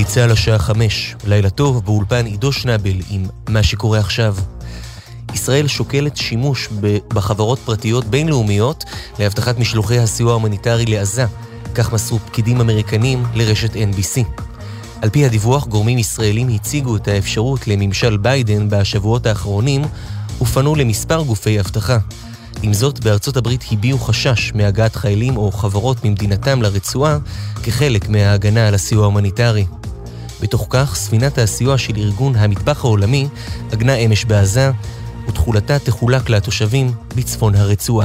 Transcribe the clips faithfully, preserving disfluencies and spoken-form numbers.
צהל השעה חמש, לילה טוב, באולפן עידו שנבל עם מה שקורה עכשיו. ישראל שוקלת שימוש בחברות פרטיות בינלאומיות להבטחת משלוחי הסיוע ההומניטרי לעזה, כך מסרו פקידים אמריקנים לרשת אן בי סי. על פי הדיווח, גורמים ישראלים הציגו את האפשרות לממשל ביידן בשבועות האחרונים ופנו למספר גופי הבטחה. עם זאת, בארצות הברית הביעו חשש מהגעת חיילים או חברות ממדינתם לרצועה כחלק מההגנה על הסיוע ההומניטרי. בתוך כך, ספינת הסיוע של ארגון המטבח העולמי עגנה אמש בעזה, ותחולתה תחולק לתושבים בצפון הרצועה.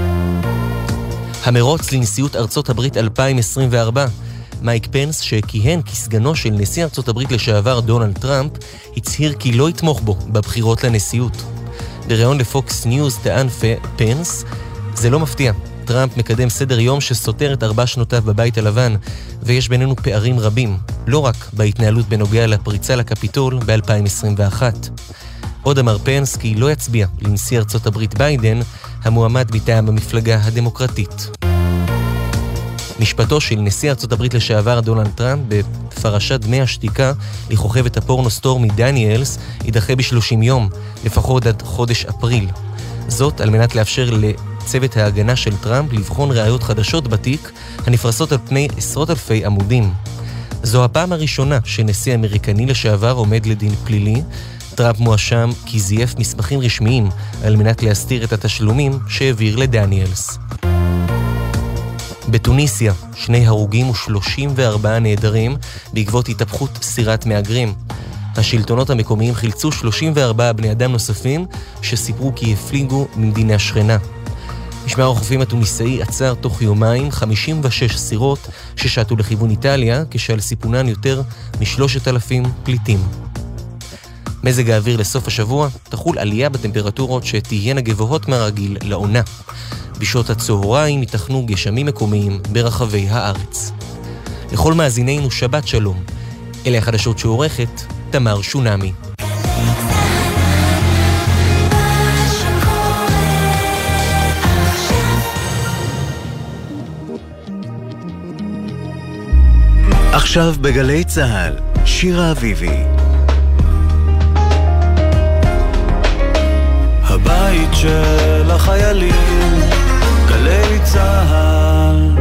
המרוץ לנשיאות ארצות הברית אלפיים עשרים וארבע. מייק פנס, שכיהן כסגנו של נשיא ארצות הברית לשעבר דונלד טראמפ, הצהיר כי לא יתמוך בו בבחירות לנשיאות. בראיון לפוקס ניוז טען פנס, זה לא מפתיע. טראמפ מקדם סדר יום שסותר את ארבע שנותיו בבית הלבן, ויש בינינו פערים רבים, לא רק בהתנהלות בנוגע לפריצה לקפיטול ב-אלפיים עשרים ואחת. עוד אמר פנס כי לא יצביע לנשיא ארצות הברית ביידן, המועמד מטעם המפלגה הדמוקרטית. משפטו של נשיא ארצות הברית לשעבר דונלד טראמפ בפרשת דמי השתיקה לכוכבת הפורנו סטורמי דניאלס יידחה ב-שלושים יום, לפחות עד חודש אפריל. זאת על מנת לאפשר לצוות ההגנה של טראמפ לבחון ראיות חדשות בתיק הנפרסות על פני עשרות אלפי עמודים. זו הפעם הראשונה שנשיא אמריקני לשעבר עומד לדין פלילי. טראמפ מואשם כי זייף מסמכים רשמיים על מנת להסתיר את התשלומים שהעביר לדניאלס. בתוניסיה, שני הרוגים ושלושים וארבעה נעדרים בעקבות התהפכות סירת מהגרים. השלטונות המקומיים חילצו שלושים וארבעה בני אדם נוספים שסיפרו כי הפליגו ממדינה שכנה. משמר החופים התוניסאי עצר תוך יומיים חמישים ושש סירות ששטו לכיוון איטליה, כשעל סיפונן יותר משלושת אלפים פליטים. מזג האוויר לסוף השבוע תחול עלייה בטמפרטורות שתהיינה גבוהות מהרגיל לעונה. בשעות הצהריים ייתכנו גשמים מקומיים ברחבי הארץ. לכל מאזינינו שבת שלום. אלה החדשות שעורכת תמר שונמי. עכשיו בגלי צהל, שירה אביבי. הבית של החיילים, גלי צהל.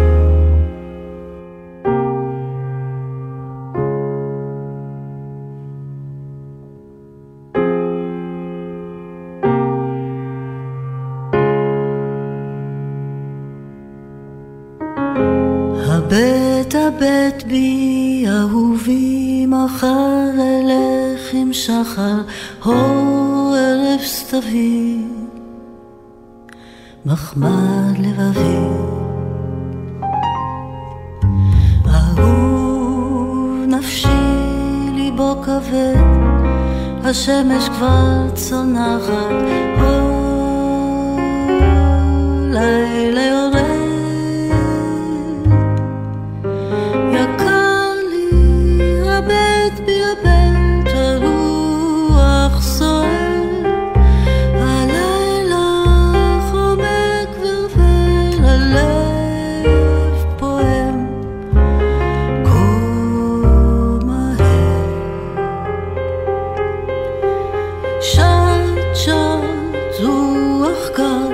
הבט הבט בי אהובי, מחר אלך עם שחר, אור ערב סתווי, מחמד לבבי. אהוב נפשי ליבו כבד, השמש כבר צונחת, אור לילה יורד. יקר לי הבט בי הבט, הרוח סוער, הלילה חומק ורבר, הלב פועם כה מהר. שט שט רוח קר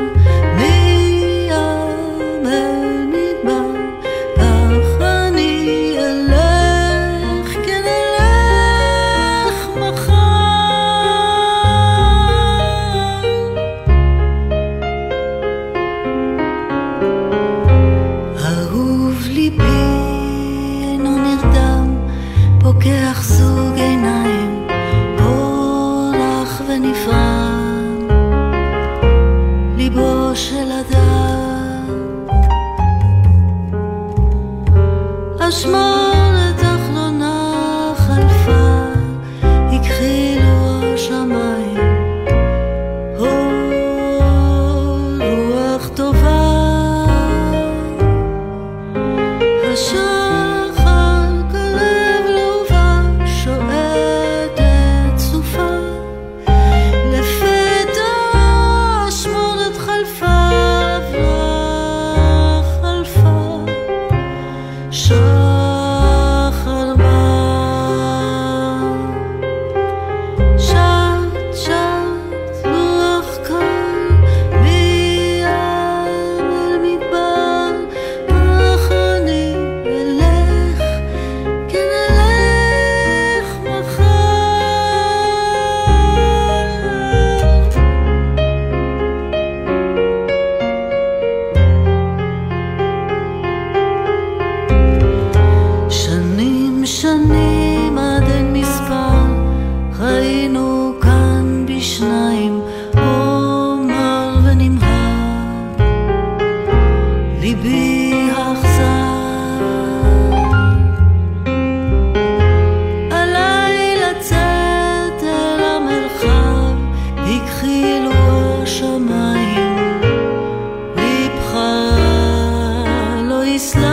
אשמורת אחרונה חלפה, הכחילו השמיים, רוח טובה. השחר קרב לאובה, שועטת סופה, לפתע אשמורת חלפה, עברה חלפה. שועטת השמיים, אומר ונמהר, ליבי אכזר. עליי לצאת אל המרחב, הכחילו השמיים, ליבך לא יסלח.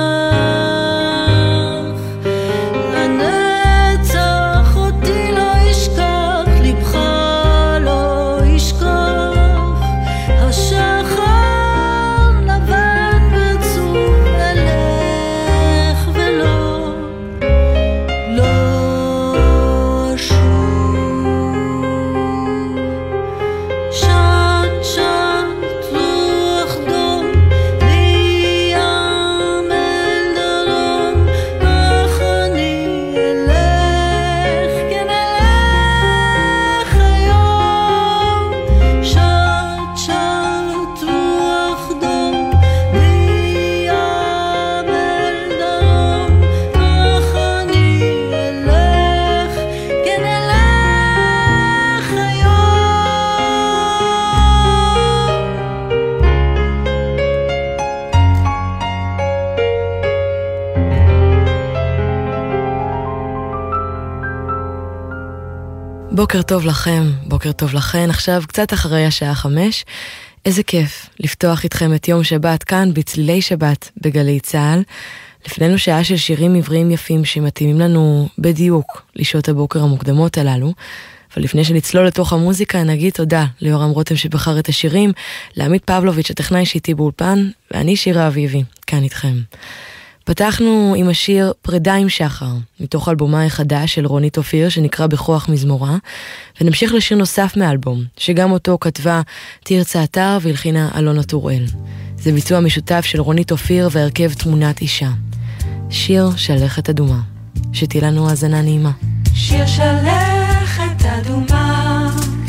בוקר טוב לכם, בוקר טוב לכן, עכשיו קצת אחרי השעה חמש. איזה כיף לפתוח איתכם את יום שבת כאן בצלילי שבת בגלי צהל. לפנינו שעה של שירים עבריים יפים שמתאימים לנו בדיוק לשעות הבוקר המוקדמות הללו. אבל לפני שנצלול לתוך המוזיקה נגיד תודה ליורם רותם שבחר את השירים, לעמית פבלוביץ' הטכנאי שאיתי באולפן, ואני שירה אביבי, כאן איתכם. פתחנו עם השיר פרידה עם שחר, מתוך אלבומה החדש של רונית אופיר שנקרא בכוח מזמורה, ונמשיך לשיר נוסף מאלבום, שגם אותו כתבה תרצה אתר והלחינה אלונה טוראל. זה ביצוע משותף של רונית אופיר והרכב תמונת אישה. שיר שלכת אדומה, שתהיה לנו האזנה נעימה. שיר שלכת אדומה,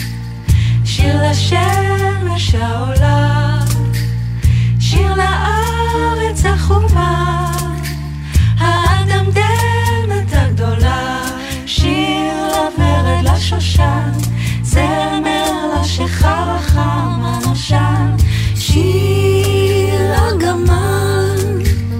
שיר לשמש העולה, שיר לארץ החומה, האדם דמת הגדולה, שיר לוורד לשושן, זמר לשחר החם הנושן, שיר הגמן,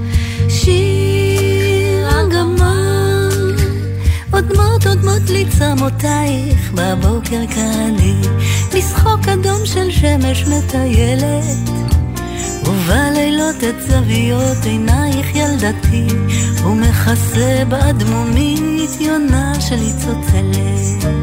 שיר הגמן, עודמות עודמות לי צמותייך בבוקר קרלי, משחוק אדום של שמש מטיילת, ובלילות את זוויות עינייך ילדתי, ומכסה באדמומית יונה שלי צוצלת.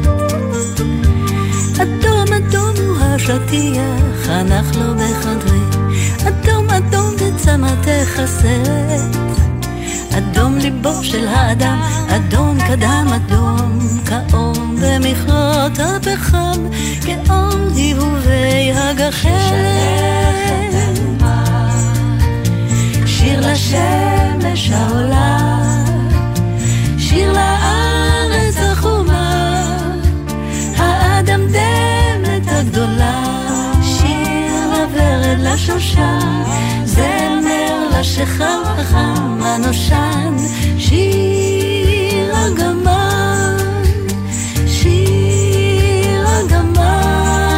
אדום אדום הוא השטיח, הנח לו בחדרי, אדום אדום בצמתך הסרט, אדום ליבו של האדם, אדום קדם אדום, כאור במכרות הפחם, כאור היבובי הגחלת. שיר לשמש העולה, שיר לארץ החומה, האדם דמת הגדולה, שיר לוורד לשושן, זמר לשחר החם הנושן, שיר הגמן, שיר הגמן.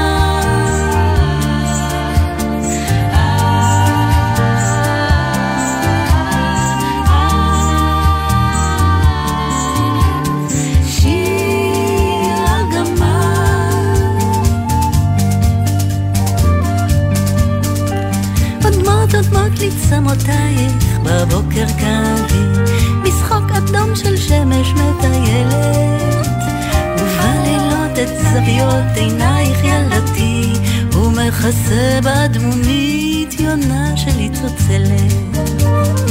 עודמות לי צמותייך בבוקר קרבי, משחוק אדום של שמש מטיילת, ובלילות את זוויות עינייך ילדתי, ומכסה באדמומית יונה שלי צוצלת.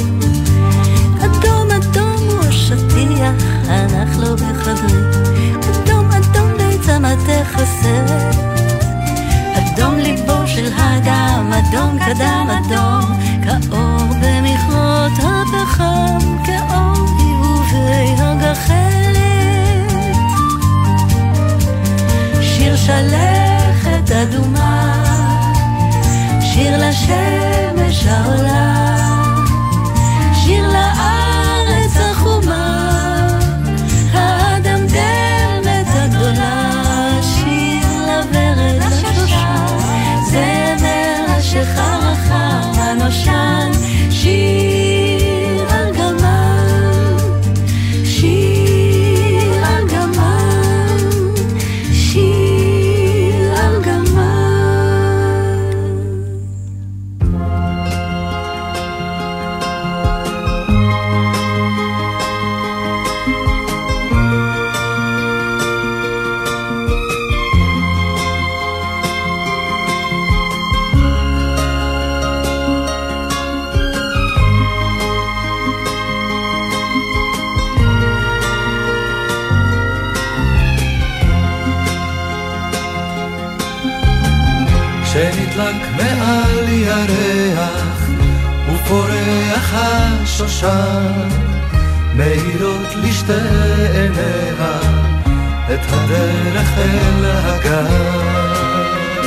אדום אדום הוא השטיח, הנח לו בחדרי, אדום אדום בצמתך הסרט, אדום ליבו של האדם, אדום קדם אדום, כאור במכרות הפחם, כאור היבובי הגחלת. שיר שלכת אדומה, שיר לשמש העולה, שיר לארץ החומה, האדם דמת הגדולה, שיר לוורד שנדלק מעל ירח ופורח השושן, מאירות לשתי עיניה את הדרך אל הגן.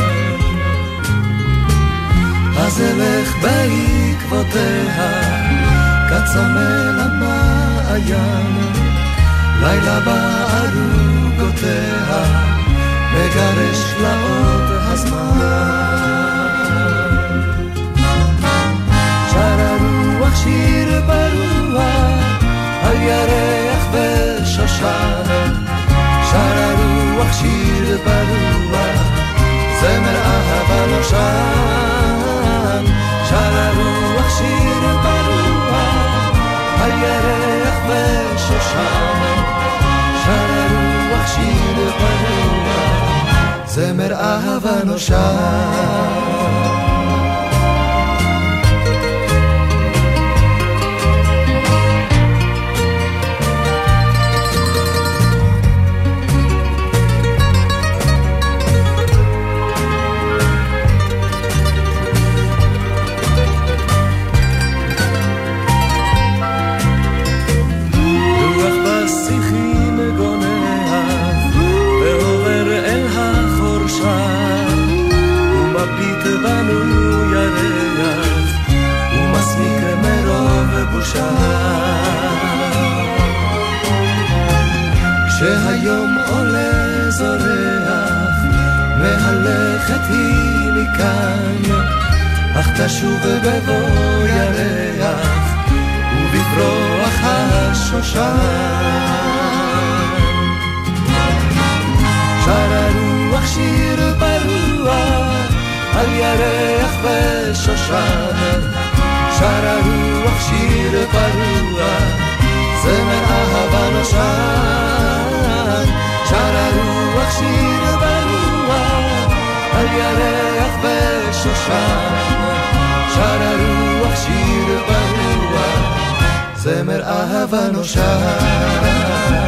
אז אלך בעקבותיה כצמא למעיין, לילה בערוגותיה מגרש לעוד הזמן. שר הרוח שיר ברוח על ירח ושושן, שר הרוח שיר ברוח זמר אהבה נושן, שר הרוח שיר ברוח על ירח ושושן, שר הרוח שיר ברוח זמר אהבה נושן. כשהיום עולה זורח מהלכת היא מכאן, אך תשוב בבוא ירח ובפרוח השושן. שר הרוח שיר ברוח על ירח ושושן, שר הרוח שיר ברוח זמר אהבה נושן, שר הרוח שיר ברוח על ירח ושושן, שר הרוח שיר ברוח זמר אהבה נושן.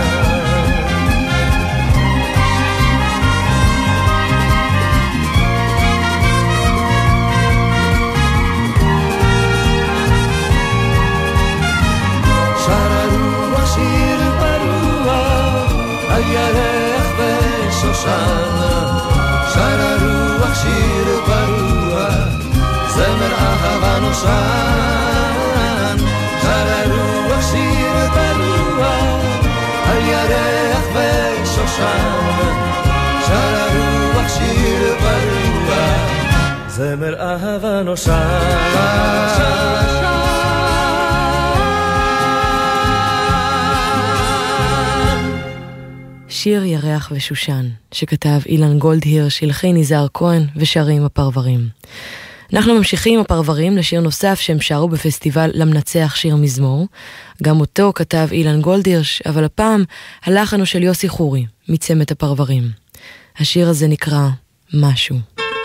שיר ברוח על ירח ושושן, שר הרוח שיר ברוח זמר אהבה נושן, שר הרוח שיר ברוח על ירח ושושן, שר הרוח שיר ברוח זמר אהבה נושן. שיר ירח ושושן, שכתב אילן גולדהירש, הלחין יזהר כהן ושרים הפרברים. אנחנו ממשיכים עם הפרברים לשיר נוסף שהם שרו בפסטיבל למנצח שיר מזמור. גם אותו כתב אילן גולדהירש, אבל הפעם הלחן הוא של יוסי חורי, מצמת הפרברים. השיר הזה נקרא משהו.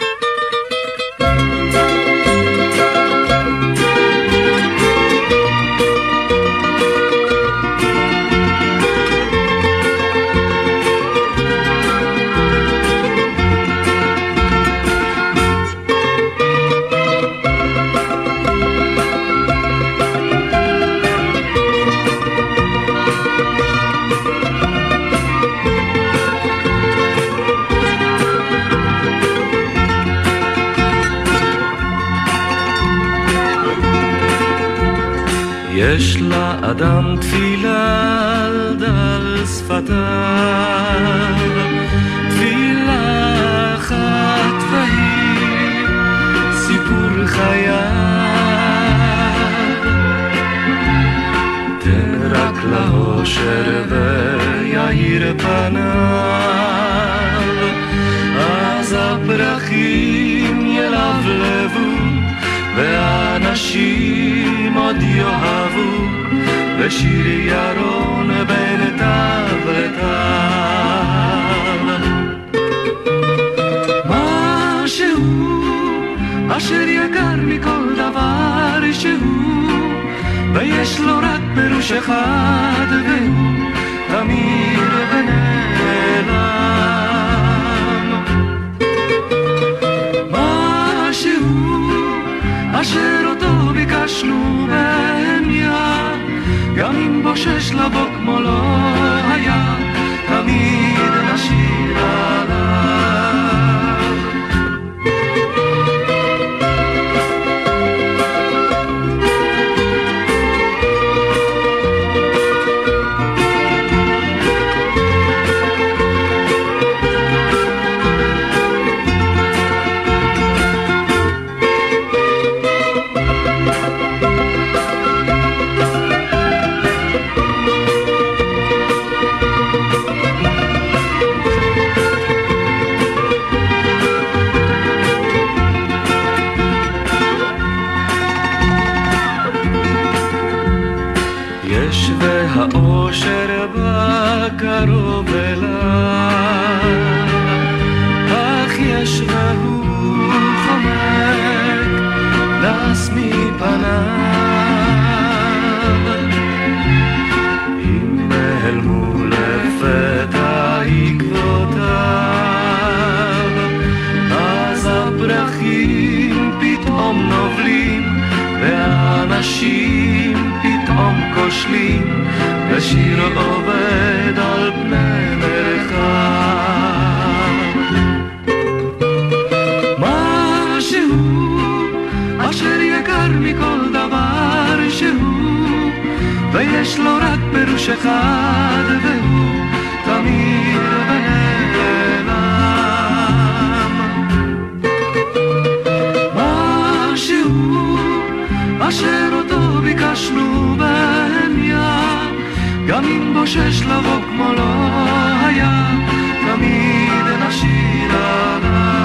יש לאדם תפילה על דל שפתיו, תפילה אחת והיא סיפור חייו. תן רק לאושר ויאיר פניו, אז הפרחים ילבלבו ואנשים עוד יאהבו, ושיר ירון בין תו לתו. משהו אשר יקר מכל דבר שהוא, ויש לו רק פירוש אחד והוא תמיר ונעלם. בושש לבוא כמו לא היה, תמיד נשאיר עליו. האושר בא קרוב אליי, אך יש והוא חומק נס מפניו. אם נעלמו לפתע עקבותיו, אז הפרחים פתאום נובלים והאנשים פתאום כושלים, ושיר עובד על פני מרחב. משהו אשר יקר מכל דבר שהוא, ויש לו רק פירוש אחד, והוא תמיד ונעלם. משהו אשר אותו ביקשנו בהמיה, גם אם בושש לבוא כמו לא היה, תמיד נשאיר עליו.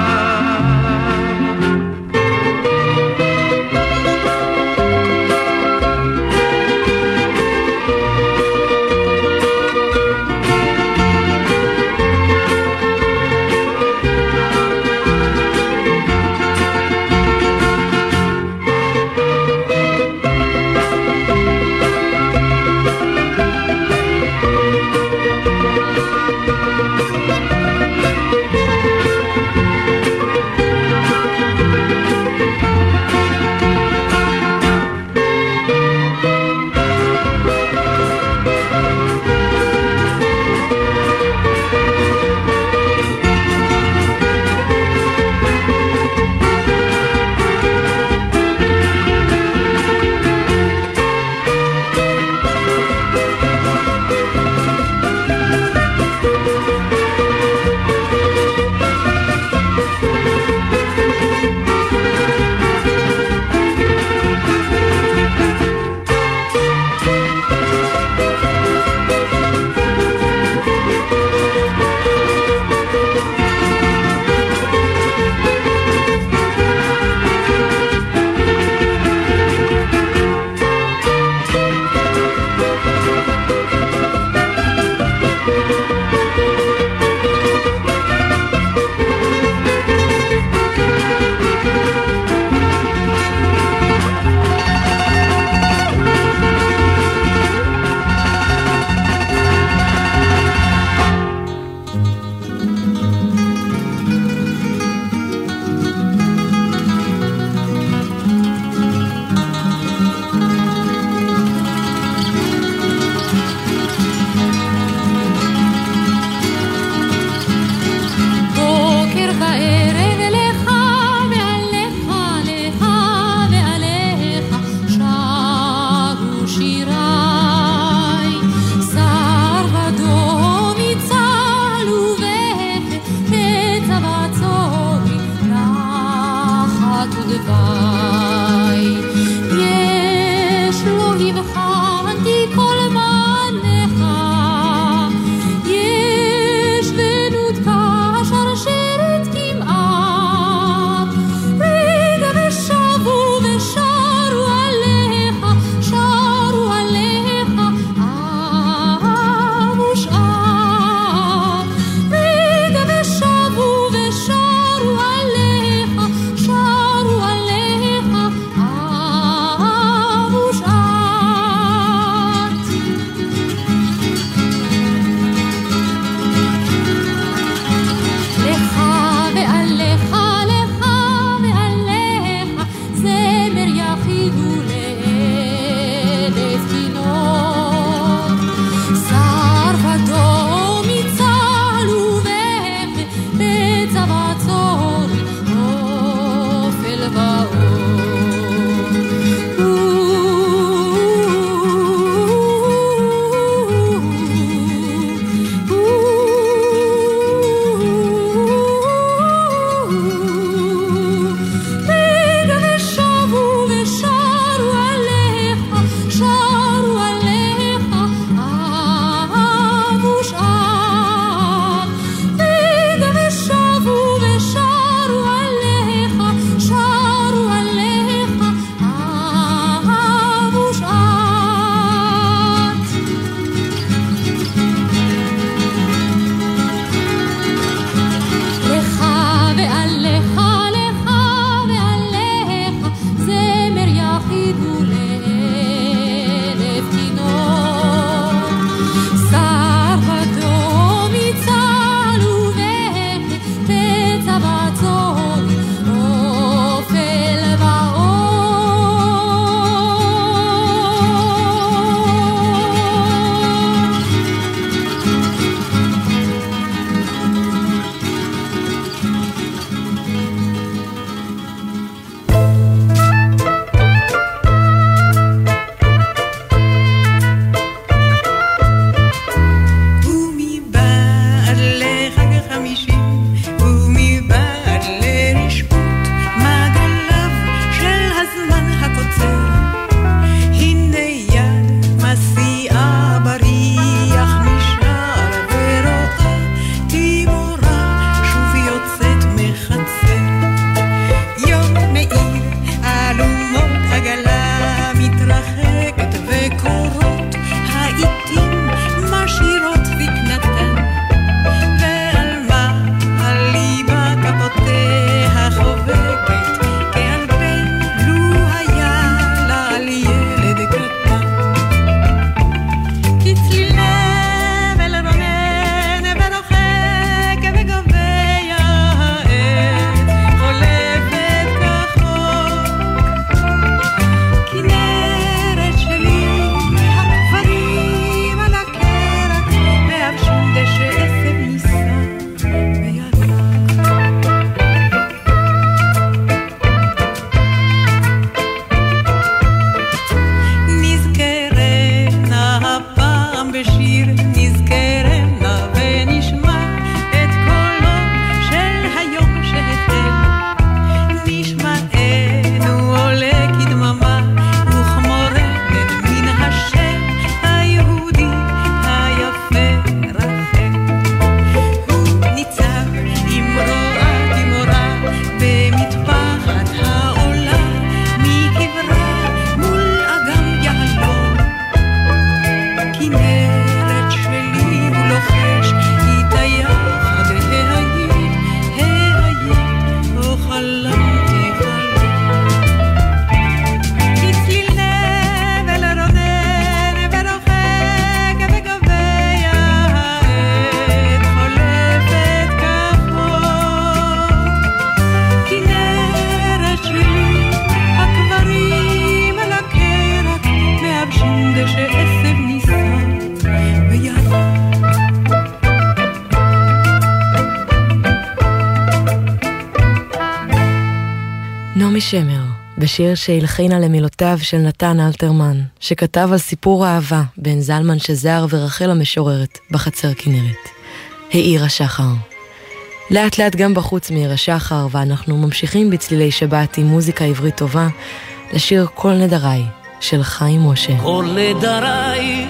נעמי שמר, בשיר שהלחינה למילותיו של נתן אלתרמן, שכתב על סיפור האהבה בין זלמן שזר ורחל המשוררת בחצר כנרת. העיר השחר. לאט לאט גם בחוץ מעיר השחר, ואנחנו ממשיכים בצלילי שבת עם מוזיקה עברית טובה, לשיר כל נדריי של חיים משה. כל נדריי,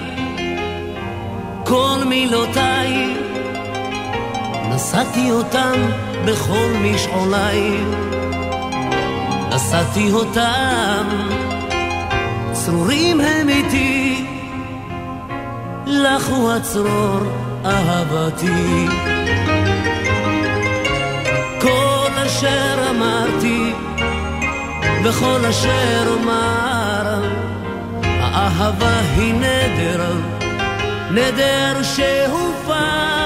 כל מילותיי, נשאתי אותם בכל משעוליי, נשאתי אותם, צרורים הם איתי, לך הוא הצרור אהבתי. כל אשר אמרתי וכל אשר אומר, האהבה היא נדר, נדר שהופר.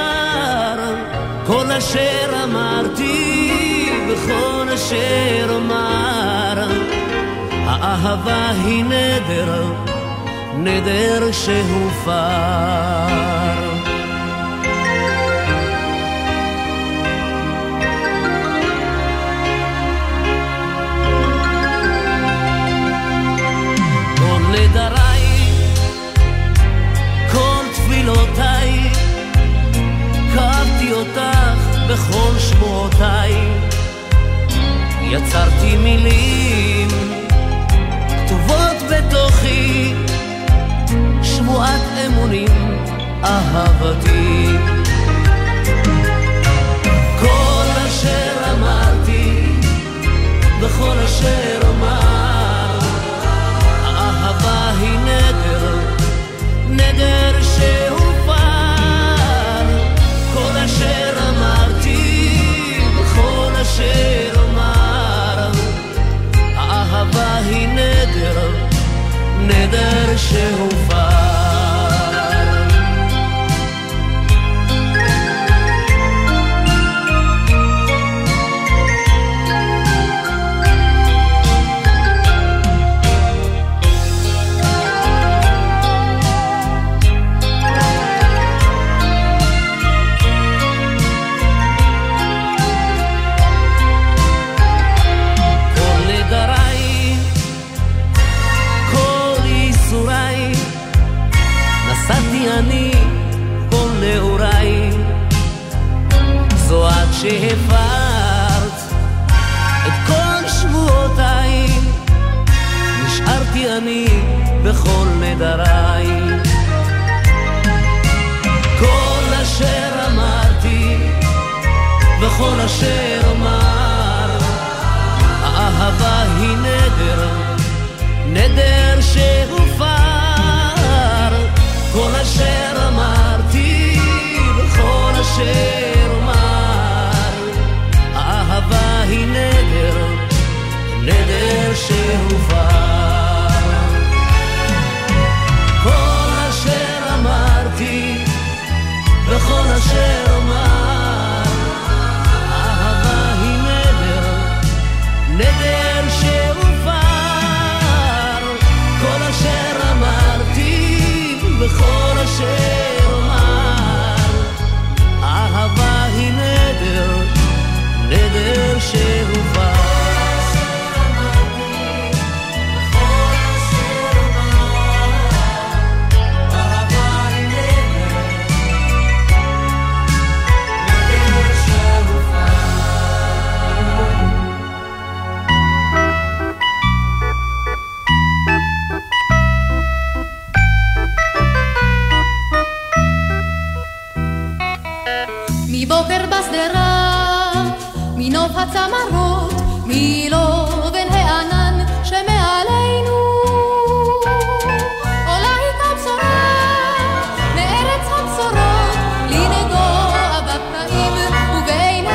כל אשר אמרתי וכל אשר אומר, האהבה היא נדר, נדר שהופר. כל נדריי, כל תפילותיי, קבתי אותך בכל שמועותיי, יצרתי מילים כתובות בתוכי, שבועת אמונים אהבתי. כל אשר אמרתי וכל אשר אומר, האהבה היא נדר, נדר שהופר. כל אשר אמרתי וכל אשר אומר, האהבה היא נדר, נדר שהופר. אני כל נעוריי, זו עד שהפרת את כל שבועותיי, נשארתי אני בכל נדריי. כל אשר אמרתי וכל אשר אומר, האהבה היא נדר, נדר שהופר. כל אשר אמרתי וכל אשר אומר, האהבה היא נדר, נדר שהופר. כל אשר אמרתי וכל אשר אומר, האהבה היא נדר, נדר שהופר. כל אשר אמרתי בכל אשר אומר, אהבה היא נדר, נדר שהופר. מבוקר בסדרה, מנוף הצמרות, מלובן הענן שמעלינו, עולה איתה בשורה מארץ הבשורות, לנגוע בפנאים ובעינינו.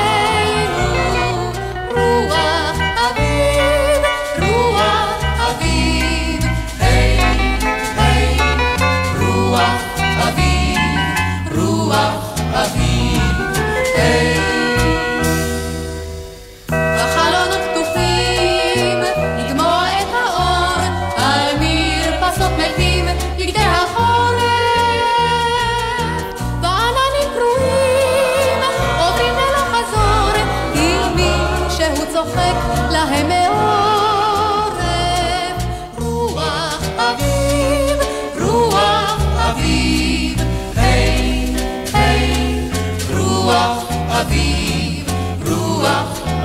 רוח אביב, רוח אביב, היי, היי, רוח אביב, רוח אביב. החלונות פתוחים, לגמוע את האור, על מרפסות מתים יגדי החורף, בעננים קרועים עוברים ולא חזור, עם מי שהוא צוחק להם מאוד.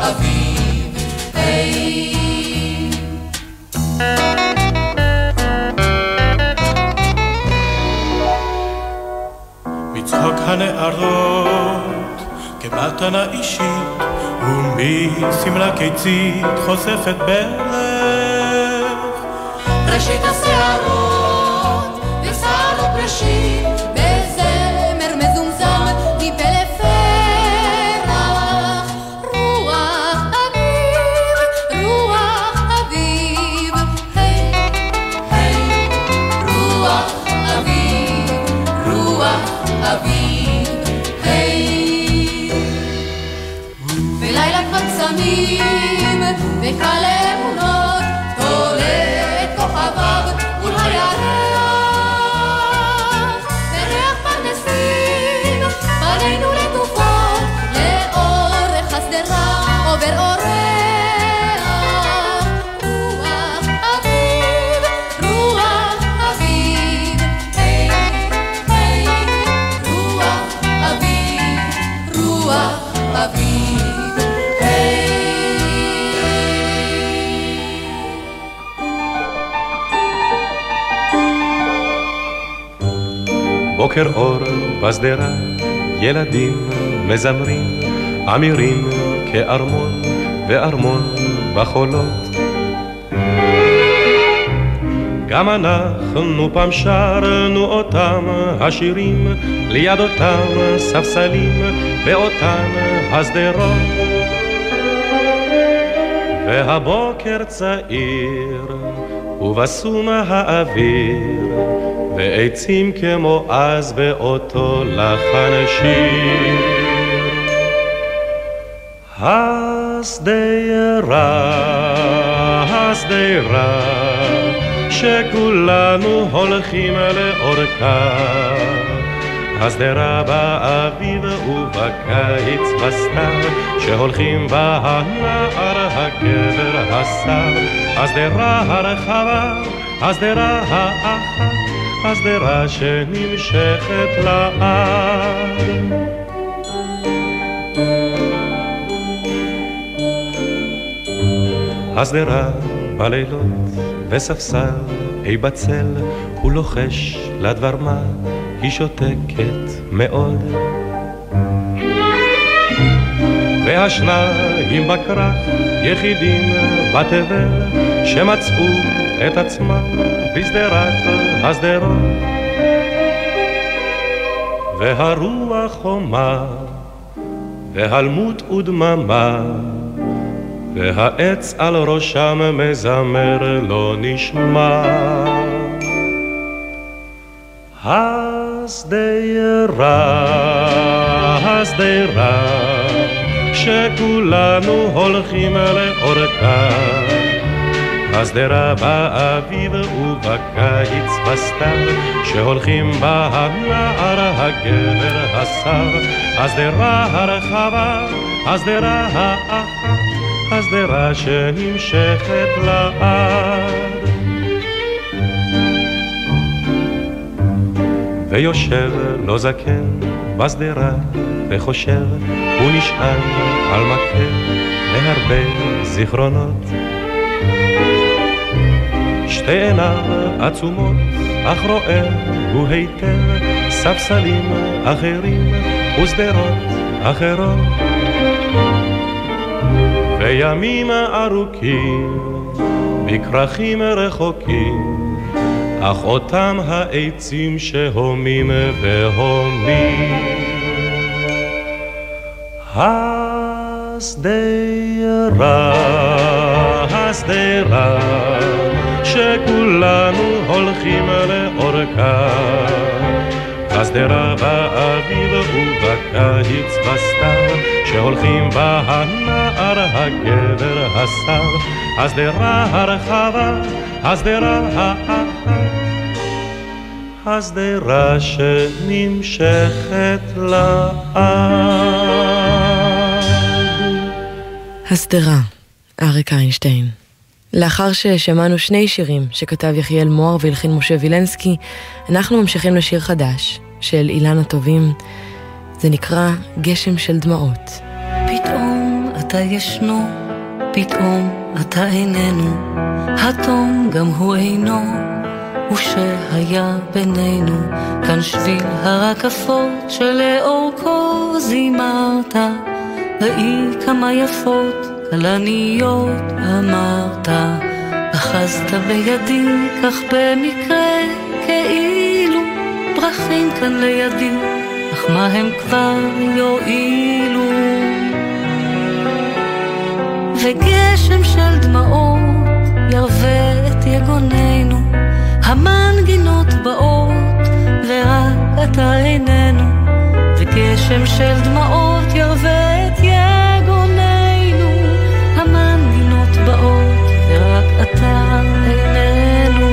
אביב, היי. מצחוק הנערות כמתנה אישית ומסמלה קיצית חושפת ברך ראשית השערות ושערות ראשית בזמר מזומזם מפלא פרח רוח אביב, רוח אביב, היי, היי, רוח אביב, רוח אביב, היי. ולילה קבצמים וקל אמונות תולה את כוכביו מול הירח וריח פרדסים פנינו לטופות לאורך השדרה עובר אורח רוח אביב, רוח אביב, היי, היי, רוח אביב, רוח אביב, היי. בוקר אור בשדרה, ילדים מזמרים, אמירים כארמון וארמון בחולות. גם אנחנו פעם שרנו אותם השירים, ליד אותם ספסלים באותן השדרות. והבוקר צעיר ובסום האוויר ועצים כמו אז באותו לחן שיר. השדרה, השדרה שכולנו הולכים לאורכה, השדרה באביב ובקיץ בסתיו שהולכים בה הנער הגבר השר. השדרה הרחבה, השדרה האחת, השדרה שנמשכת לעד. השדרה בלילות וספסל אי בצל הוא לוחש לדבר מה היא שותקת מאוד. והשניים בכרך יחידים בתבל שמצאו את עצמם בשדרת השדרות. והרוח חומה והלמות ודממה והעץ על ראשם מזמר לא נשמע. השדרה, השדרה שכולנו הולכים לאורכה, השדרה באביב ובקיץ בסתיו שהולכים בה הנער הגבר השר. השדרה הרחבה, השדרה האחת, השדרה שנמשכת לעד. ויושב לא זקן בשדרה וחושב ונשען על מקל להרבה זיכרונות. שתי עיניו עצומות אך רואה הוא היטב ספסלים אחרים ושדרות אחרות. וימים ארוכים בכרכים רחוקים אך אותם העצים שהומים והומים. השדרה, השדרה שכולנו הולכים לאורכה, השדרה באביב ובקיץ בסתיו שהולכים בה הנער הגבר השר. השדרה הרחבה, השדרה האחת, השדרה שנמשכת לעד. השדרה, אריק איינשטיין. לאחר ששמענו שני שירים שכתב יחיאל מוהר והלחין משה וילנסקי, אנחנו ממשיכים לשיר חדש של אילן הטובים. זה נקרא גשם של דמעות. פתאום את אתה ישנו, פתאום אתה איננו, התום גם הוא אינו, ושהיה בינינו כאן שביל הרקפות שלאורכו זימרת, ראי כמה יפות כלניות אמרת, אחזת בידי כך במקרה כאילו פרחים כאן לידי, אך מה הם כבר יועילו? וגשם של דמעות ירווה את יגוננו, המנגינות באות ורק אתה איננו, וגשם של דמעות ירווה את יגוננו, המנגינות באות ורק אתה איננו.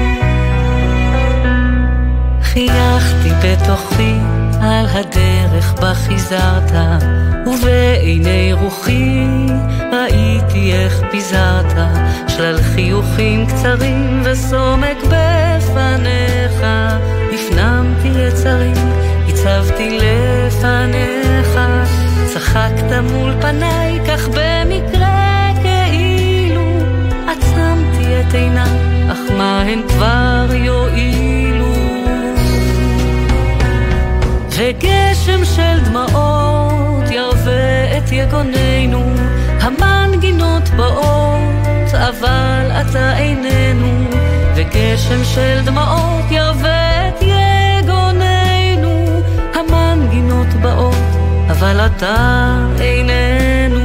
חייכתי בתוכי על הדרך בה חיזרת, ובעיני רוחי ראיתי איך פיזרת שלל חיוכים קצרים וסומק בפניך, הפנמתי יצרים, הצבתי לפניך, צחקת מול פניי כך במקרה כאילו עצמתי את עיניי, אך מה הן כבר יועילו? וגשם של דמעות ירווה את יגוננו, המנגינות באות אבל אתה איננו, וגשם של דמעות ירווה את יגוננו, המנגינות באות אבל אתה איננו.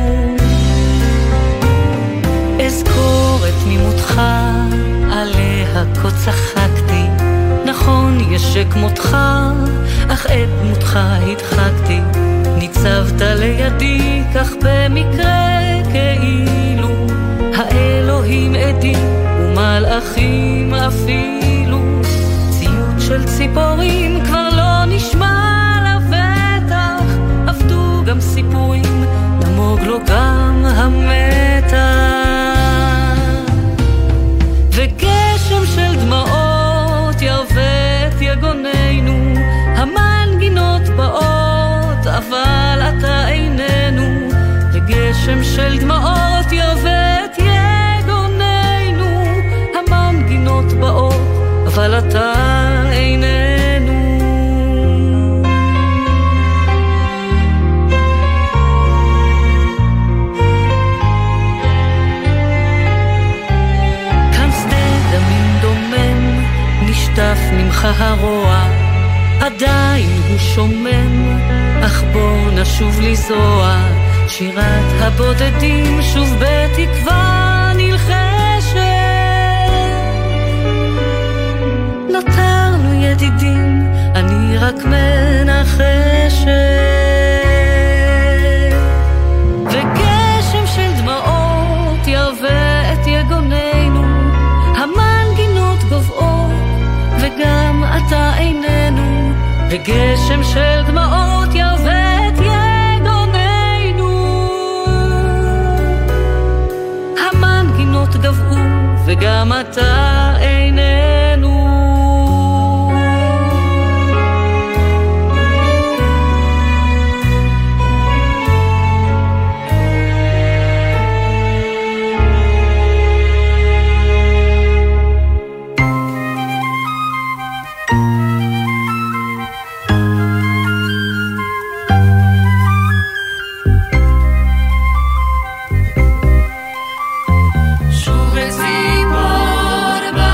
אזכור את תמימותך עליה כה צחקתי, נכון יש שכמותך אך את דמותך הדחקתי, ניצבת לידי כך במקרה כאילו האלוהים עדי ומלאכים אפילו, ציוט של ציפורים כבר לא נשמע לבטח, עבדו גם סיפורים נמוג לו גם המתח, וגשם של דמעות ירווה את יגוננו, המנגינות באות אבל אתה איננו, וגשם של דמעות ירווה את יגוננו, המנגינות באות אבל אתה איננו. כאן שדה דמים דומם, נשטף ממך הרוע, עדיין הוא שומם, אך בוא נשוב לזוע, שירת הבודדים שוב בתקווה נלחשת, נותרנו ידידים, אני רק מנחשת, וגשם של דמעות ירווה את יגוננו, המנגינות גובעות וגם אתה איננו, וגשם של דמעות ירווה את יגוננו, המנגינות גבעו וגם אתה איננו. שוב ציפור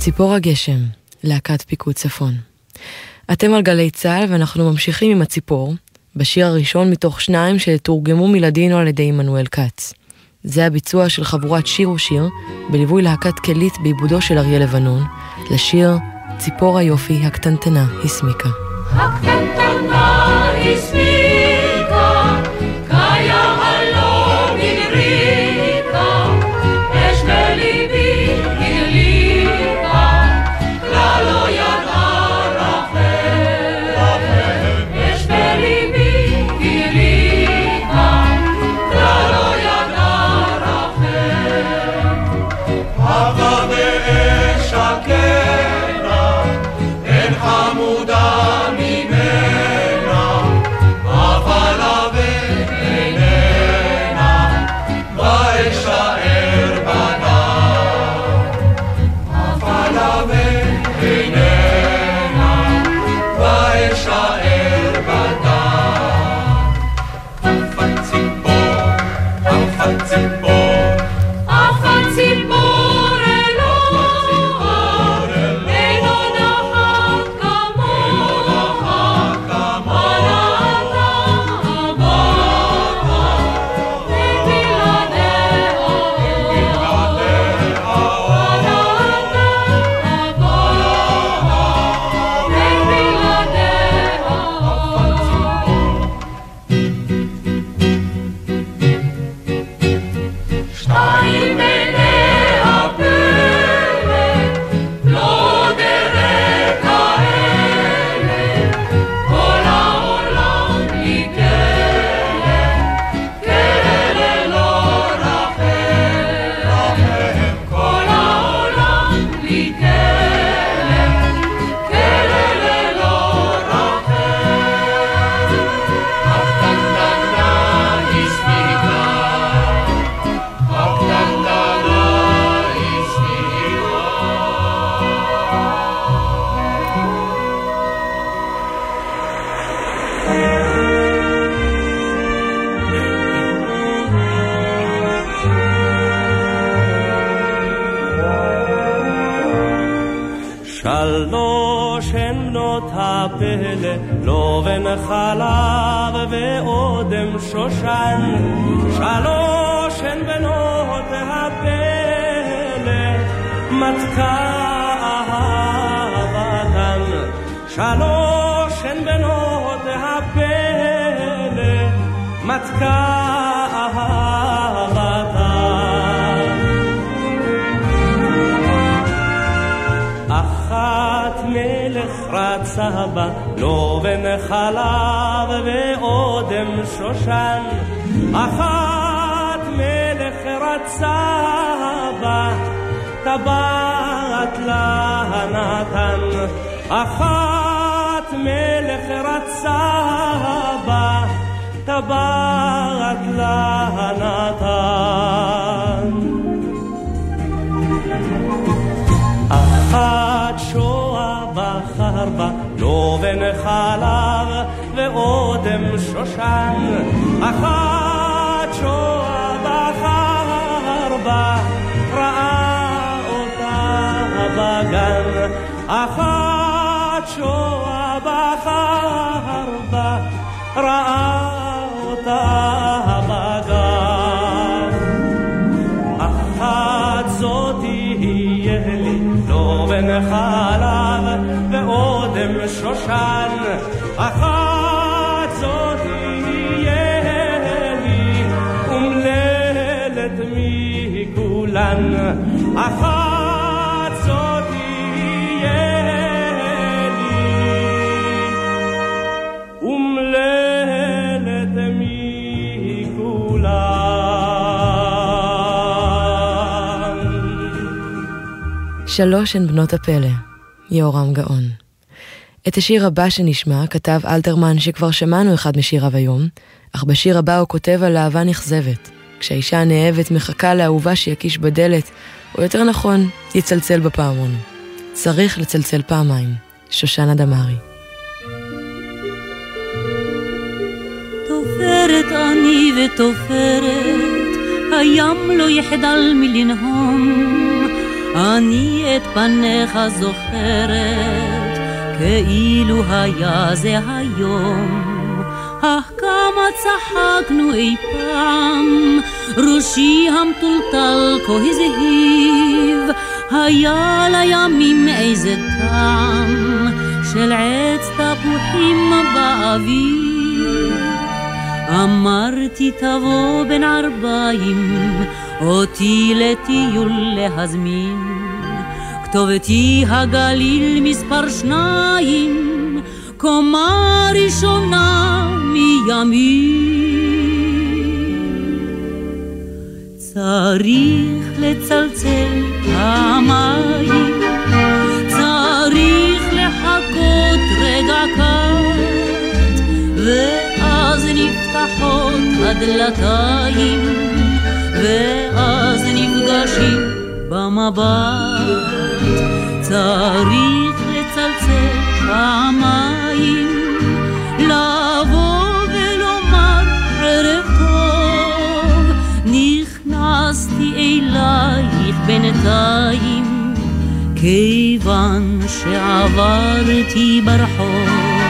ציפור הגשם, להקת פיקוד צפון. אתם על גלי צהל ואנחנו ממשיכים עם הציפור, בשיר הראשון מתוך שניים שתורגמו מלדינו על ידי עמנואל כץ. זה הביצוע של חבורת שיר ושיר, בליווי להקת כלית בעיבודו של אריה לבנון, לשיר ציפור היופי הקטנטנה הסמיקה. הקטנטנה הסמיקה, קיה הלא מבריקה, אש בליבי הדליקה, כלל לא ידעה רחל. אש בליבי הדליקה, כלל לא ידעה רחל. אהבה באש הקנה, אין חמודה ממנה, אבל אבן איננה, ואשאר בדם. אבל אבן איננה, ואשאר בדם. עפת ציפור, עפת ציפור, עפת ציפור אלוה, אינו נחת כמוך, עלתה הבאה, אין בלעדיה, עלתה הבאה, אין בלעדיה. שתיים עיני הפלא, לא דרך כאלה, כל העולם לי כלא, כלא ללא רחל. כל העולם לי כלא, כלא ללא רחל. הקטנטנה הסמיקה, הקטנטנה הסמיקה. שלוש הן בנות הפלא, לובן חלב ואודם שושן. שלוש הן בנות הפלא, מתקה אהבתן. שלוש הן בנות הפלא, מתקה אהבתן. אחת מלך רצה בה, לובן חלב ואודם שושן. אחת מלך רצה בה, טבעת לה נתן. אחת מלך רצה בה, טבעת לה נתן. אחת שואה בחר בה, לובן חלב ואודם שושן. אחת שואה בחר בה, ראה אותה בגן. אחת שואה בחר בה, ראה אותה בגן. אחת זאת תהיה לי, לובן חלב ואודם שושן. אחת זאת תהיה לי, אומללת מכולן. אחת זאת תהיה לי, אומללת מכולן. שלוש הן בנות הפלא, יהורם גאון. את השיר הבא שנשמע כתב אלתרמן שכבר שמענו אחד משיריו היום, אך בשיר הבא הוא כותב על אהבה נכזבת. כשהאישה הנאהבת מחכה לאהובה שיקיש בדלת, או יותר נכון, יצלצל בפעמון. צריך לצלצל פעמיים. שושנה דמארי. תופרת אני ותופרת, הים לא יחדל מלנהום, אני את פניך זוכרת כאילו היה זה היום. אך כמה צחקנו אי פעם, ראשי המטולטל כה הזהיב, היה לימים איזה טעם של עץ תפוחים באוויר. אמרתי תבוא בין ארבעים, אותי לטיול להזמין, כתובתי הגליל מספר שניים, קומה ראשונה מימין. צריך לצלצל פעמיים, צריך לחכות רגע קט, ואז נפתחות הדלתיים, ואז נפגשים במבט. צריך לצלצל פעמיים, לבוא ולומר ערב טוב, נכנסתי אלייך בינתיים, כיוון שעברתי ברחוב.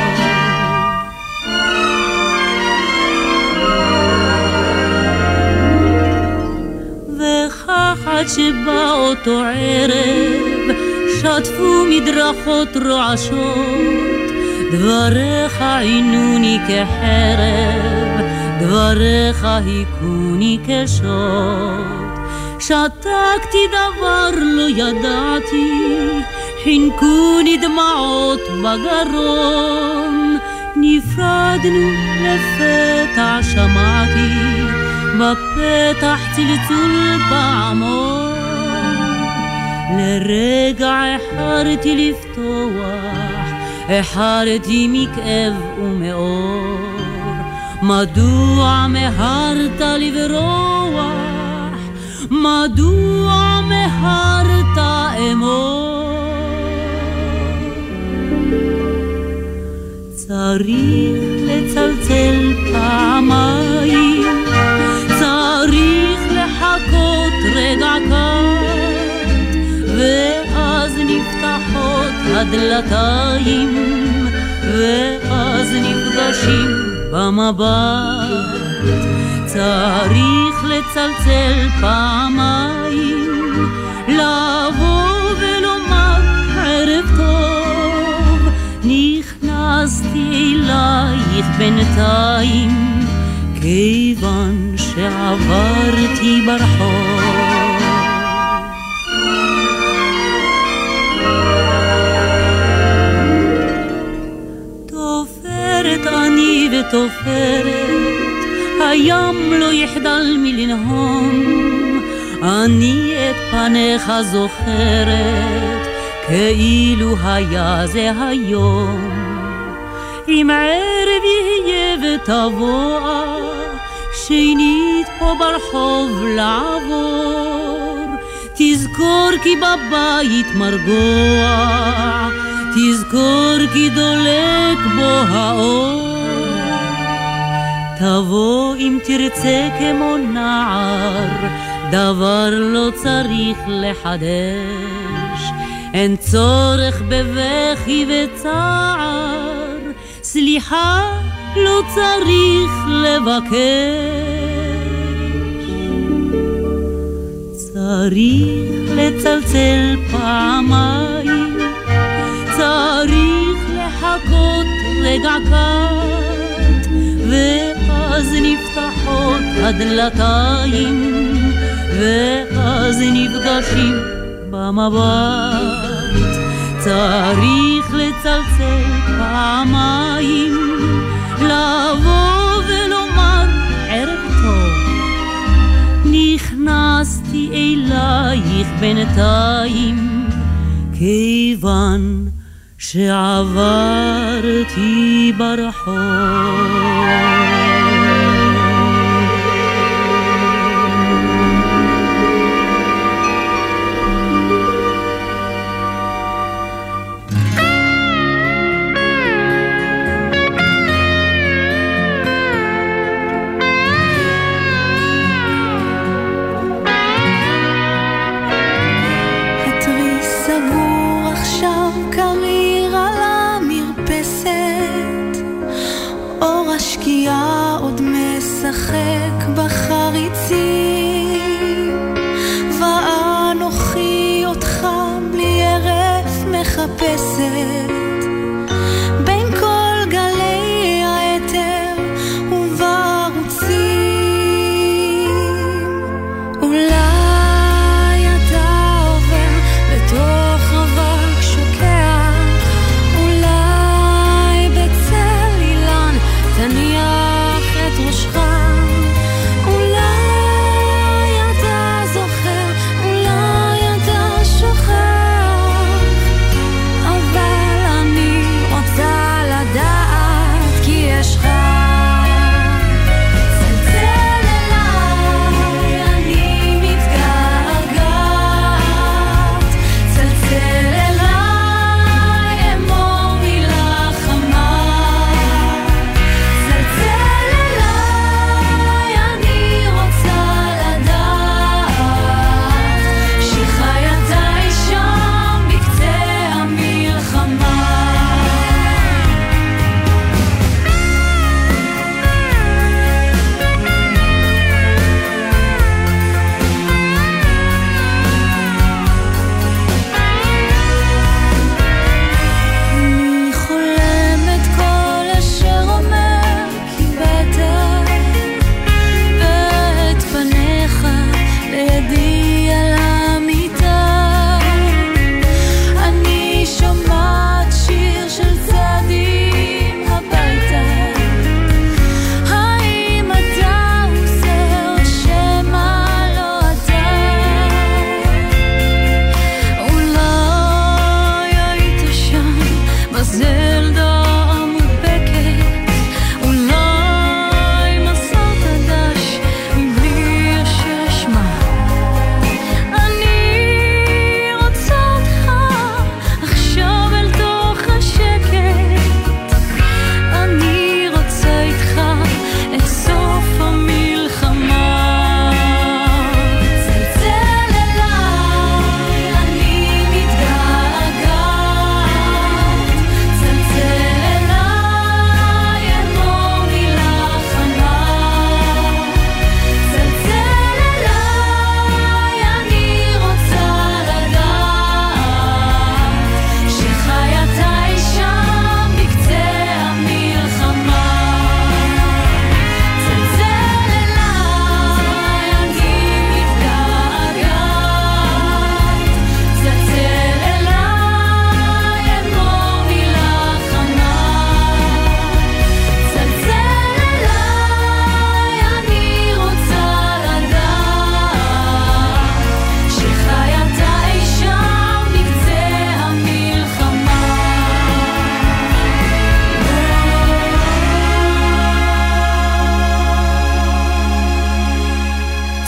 וכך עד שבא אותו ערב, שטפו מדרכות רועשות, דבריך עינוני כחרב, דבריך היכוני כשוט. שתקתי דבר לא ידעתי, חינקוני דמעות בגרון, נפרדנו לפתע שמעתי, בפתח צלצול פעמון. לרגע החרתי לפתוח, החרתי מכאב ומאור, מדוע מהרת לברוח, מדוע מהרת אמור. צריך לצלצל פעמיים, צריך לחכות רגע קט, ואז נפתחות הדלתיים, ואז נפגשים במבט. צריך לצלצל פעמיים, לבוא ולומר ערב טוב, נכנסתי אלייך בינתיים, כיוון שעברתי ברחוב. תופרת אני ותופרת, הים לא יחדל מלנהום, אני את פניך זוכרת כאילו היה זה היום. אם ערב יהיה ותבוא, שנית פה ברחוב לעבור, תזכור כי בבית מרגוע, תזכור כי דולק בו האור. תבוא אם תרצה כמו נער, דבר לא צריך לחדש, אין צורך בבכי וצער, סליחה לא צריך לבקש. צריך לצלצל פעמיים, צריך לחכות רגע קט, ואז נפתחות הדלתיים, ואז נפגשים במבט. צריך לצלצל פעמיים, לבוא ולומר ערב טוב, נכנסתי אלייך בינתיים, כיוון שעברתי ברחוב.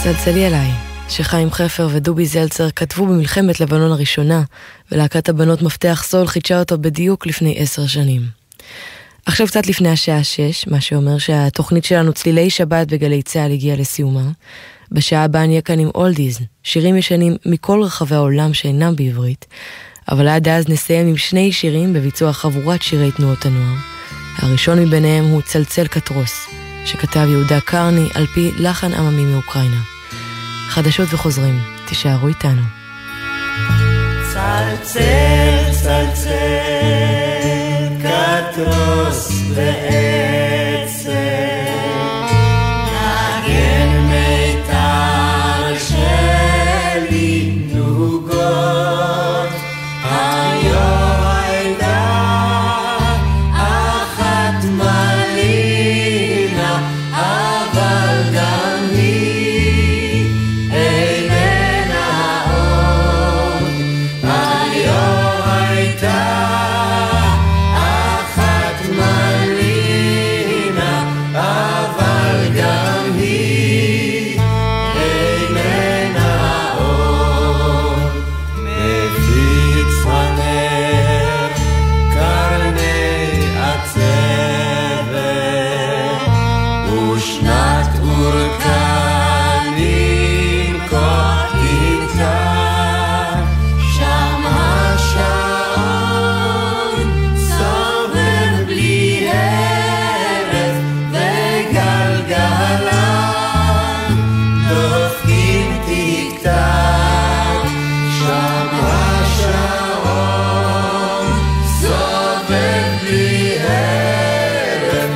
צלצלי אליי, שחיים חפר ודובי זלצר כתבו במלחמת לבנון הראשונה, ולהקת הבנות מפתח סול חידשה אותו בדיוק לפני עשר שנים. עכשיו קצת לפני השעה שש, מה שאומר שהתוכנית שלנו צלילי שבת בגלי צהל הגיעה לסיומה. בשעה הבאה נהיה כאן עם אולדיז, שירים ישנים מכל רחבי העולם שאינם בעברית, אבל עד אז נסיים עם שני שירים בביצוע חבורת שירי תנועות הנוער. הראשון מביניהם הוא צלצל קטרוס, שכתב יהודה קרני על פי לחן עממי מאוקראינה. חדשות וחוזרים, תישארו איתנו. צלצל, צלצל, קטרוס בעצם, נגן מיתר שלי נוגות, היום הייתה אחת מלינה, אבל גם היא איננה עוד. היום הייתה אחת מלינה, אבל גם היא איננה עוד. מפיץ הנר קרני עצבת, ושנת אורקנים כה איתה, שם השעון סובב בלי הרף, וגלגליו דופקים טיק-טק. שם השעון סובב בלי הרף,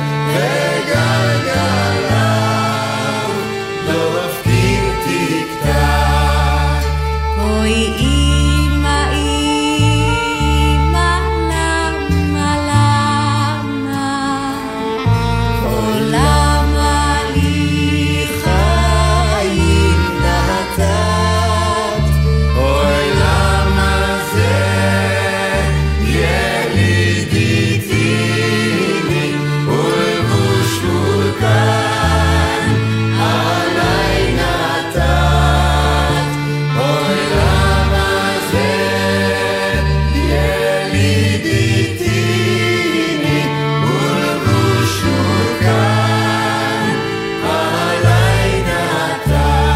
וגלגליו דופקים טיק-טק. אוי אמא, אמא, למה, למה? למה לי חיים נתת? אוי למה זה ילידיתיני, ולבוש מורכן עליי נתת. אוי למה זה ילידיתיני, ולבוש מורכן עליי נתת.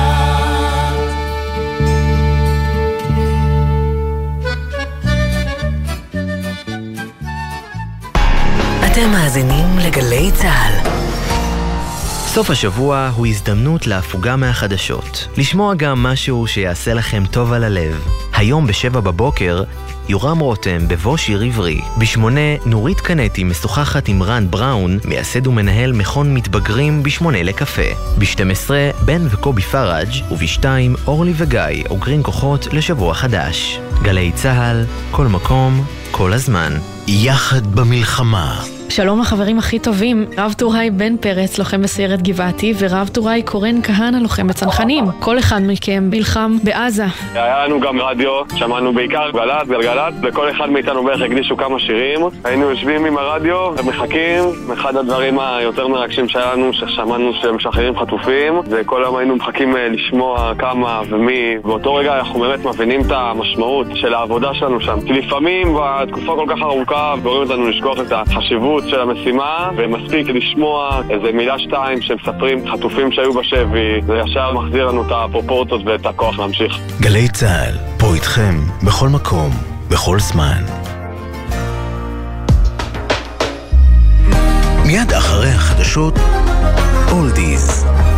אתם מאזינים לגלי צהל. סוף השבוע הוא הזדמנות להפוגה מהחדשות. לשמוע גם משהו שיעשה לכם טוב על הלב. היום בשבע בבוקר, יורם רותם בבוא שיר עברי. בשמונה, נורית קנטי משוחחת עם רן בראון, מייסד ומנהל מכון מתבגרים בשמונה לקפה. ב-שתים עשרה, בן וקובי פראג', וב-שתיים, אורלי וגיא אוגרים כוחות לשבוע חדש. גלי צהל, כל מקום, כל הזמן. יחד במלחמה. שלום לחברים הכי טובים, רב טוראי בן פרץ, לוחם בסיירת גבעתי, ורב טוראי קורן כהנא, לוחם בצנחנים. כל אחד מכם נלחם בעזה. היה לנו גם רדיו, שמענו בעיקר גל"צ, גלגל"צ, וכל אחד מאיתנו בערך הקדישו כמה שירים. היינו יושבים עם הרדיו ומחכים. אחד הדברים היותר מרגשים שהיה לנו, ששמענו שמשחררים חטופים, וכל היום היינו מחכים לשמוע כמה ומי. באותו רגע אנחנו באמת מבינים את המשמעות של העבודה שלנו שם. כי לפעמים בתקופה כל כך ארוכה, גורם אותנו לשכוח את החשיבות של המשימה, ומספיק לשמוע איזה מילה שתיים שמספרים חטופים שהיו בשבי, זה ישר מחזיר לנו את הפרופורציות ואת הכוח להמשיך. גלי צהל, פה איתכם, בכל מקום, בכל זמן. מיד אחרי החדשות, אולדיז.